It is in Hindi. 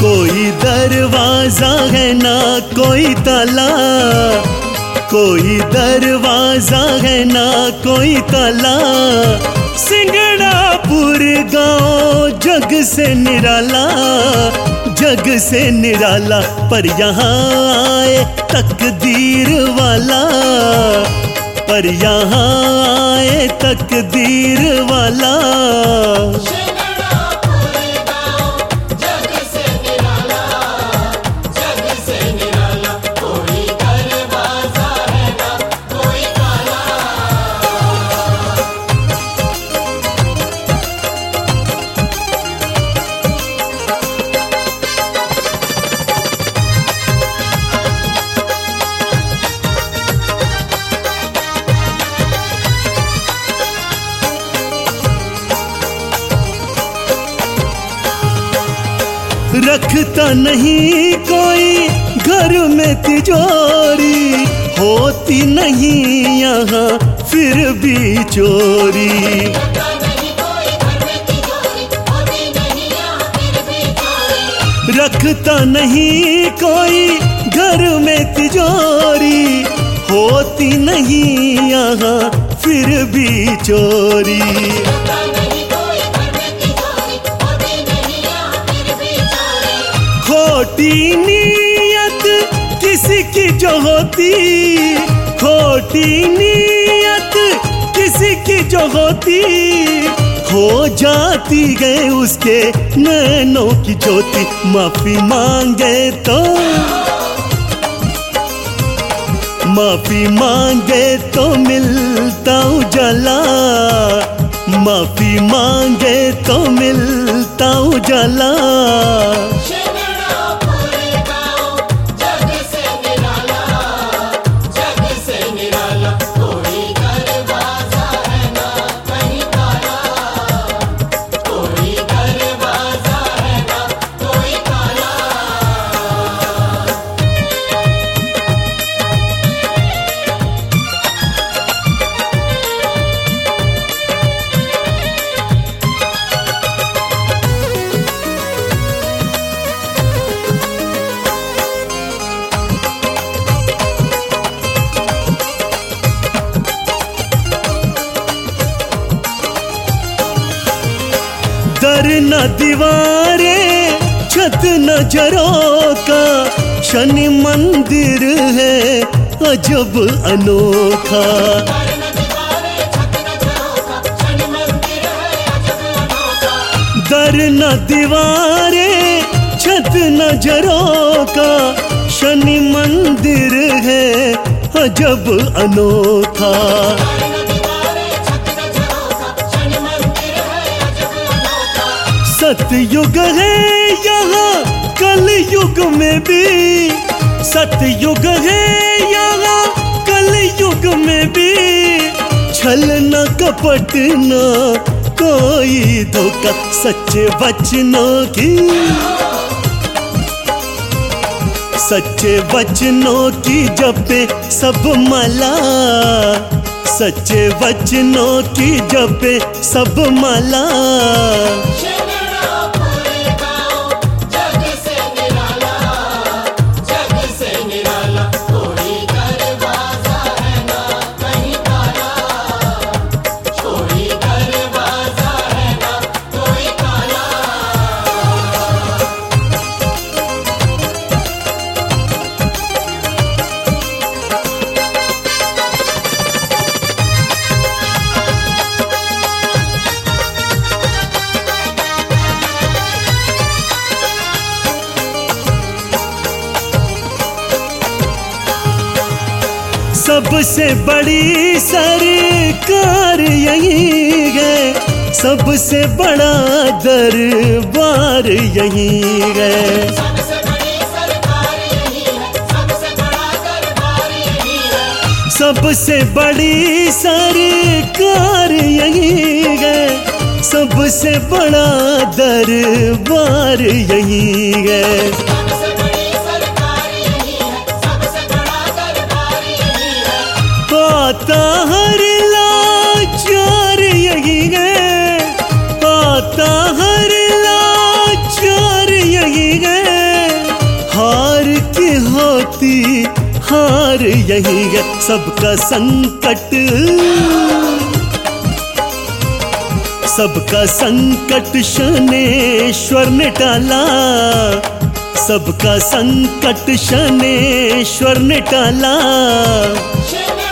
कोई दरवाजा है ना कोई ताला, कोई दरवाजा है ना कोई ताला। सिंगड़ापुर गांव जग से निराला, जग से निराला। पर यहाँ आए तकदीर वाला, पर यहाँ आए तकदीर वाला। रखता नहीं कोई घर में तिजोरी, होती नहीं यहाँ फिर भी चोरी। रखता नहीं कोई घर में तिजोरी, होती नहीं यहाँ फिर भी चोरी। खोटी नीयत किसी की जो होती, खोटी नीयत किसी की जो होती, खो जाती गए उसके नैनों की ज्योति। माफी मांगे तो, माफी मांगे तो मिलता उजाला, माफी मांगे तो मिलता उजाला। दर न दीवारें छत न झरोखा, शनि मंदिर है अजब अनोखा। दर न दीवारें छत न झरोखा, शनि मंदिर है अजब अनोखा। सतयुग है यहाँ कल युग में भी, सतयुग है यहाँ कल युग में भी। छल न कपट न कोई धोखा, सच्चे वचनों की, सच्चे वचनों की जपे सब माला, सच्चे वचनों की जपे सब माला। सबसे बड़ी सरकार यही है, सबसे बड़ा दरबार यही है। सबसे बड़ी सरकार यही है, सबसे बड़ा दरबार यही है। सबसे बड़ी सरकार यही है, सबसे बड़ा दरबार यही है। पाता हर लाचार यही है, पाता हर लाचार यही है। यही है। सबका संकट शनैश्वर ने टाला, सबका संकट शनैश्वर ने टाला।